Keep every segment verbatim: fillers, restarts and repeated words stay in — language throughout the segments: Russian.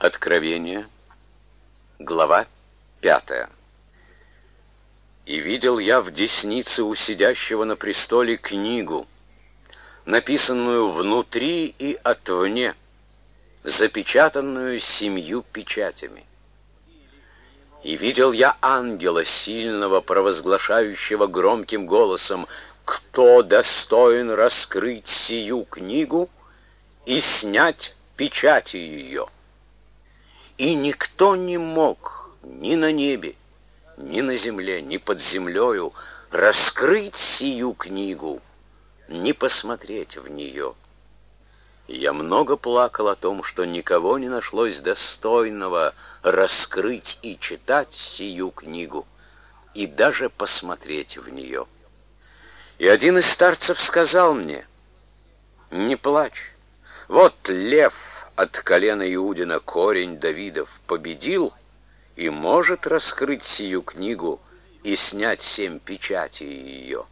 Откровение, глава пятая. «И видел я в деснице у сидящего на престоле книгу, написанную внутри и отвне, запечатанную семью печатями. И видел я ангела сильного, провозглашающего громким голосом: кто достоин раскрыть сию книгу и снять печати ее? И никто не мог ни на небе, ни на земле, ни под землею раскрыть сию книгу, ни посмотреть в нее. И я много плакал о том, что никого не нашлось достойного раскрыть и читать сию книгу, и даже посмотреть в нее. И один из старцев сказал мне: не плачь, вот лев от колена Иудина, корень Давидов, победил и может раскрыть сию книгу и снять семь печатей ее.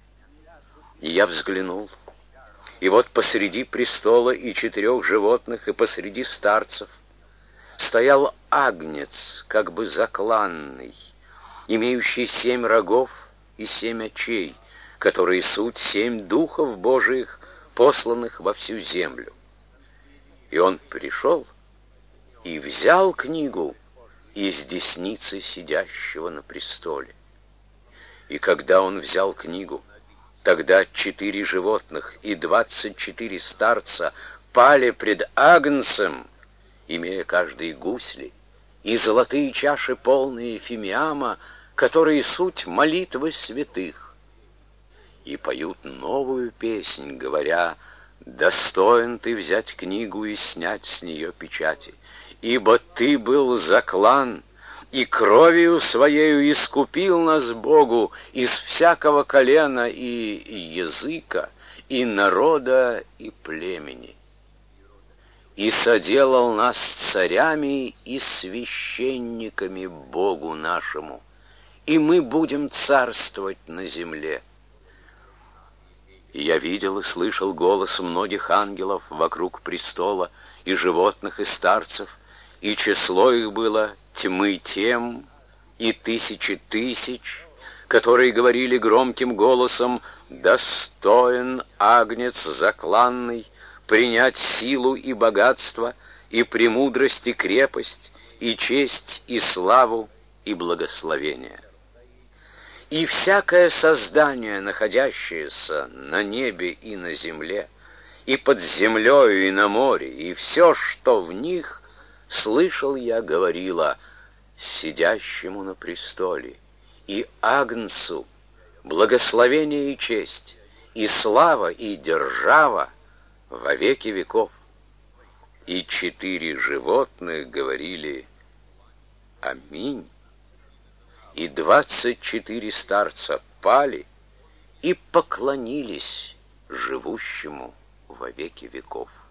И я взглянул, и вот посреди престола и четырех животных, и посреди старцев стоял агнец, как бы закланный, имеющий семь рогов и семь очей, которые суть семь духов Божиих, посланных во всю землю. И он пришел и взял книгу из десницы сидящего на престоле. И когда он взял книгу, тогда четыре животных и двадцать четыре старца пали пред агнцем, имея каждый гусли, и золотые чаши, полные фимиама, которые суть молитвы святых, и поют новую песнь, говоря: достоин ты взять книгу и снять с нее печати, ибо ты был заклан, и кровью своею искупил нас Богу из всякого колена и языка, и народа, и племени, и соделал нас царями и священниками Богу нашему, и мы будем царствовать на земле. И я видел и слышал голос многих ангелов вокруг престола, и животных, и старцев, и число их было тьмы тем, и тысячи тысяч, которые говорили громким голосом: достоин агнец закланный принять силу и богатство, и премудрость, и крепость, и честь, и славу, и благословение. И всякое создание, находящееся на небе и на земле, и под землею, и на море, и все, что в них, слышал я, говорило: сидящему на престоле и агнцу благословение и честь, и слава, и держава во веки веков. И четыре животных говорили: аминь. И двадцать четыре старца пали и поклонились живущему во веки веков.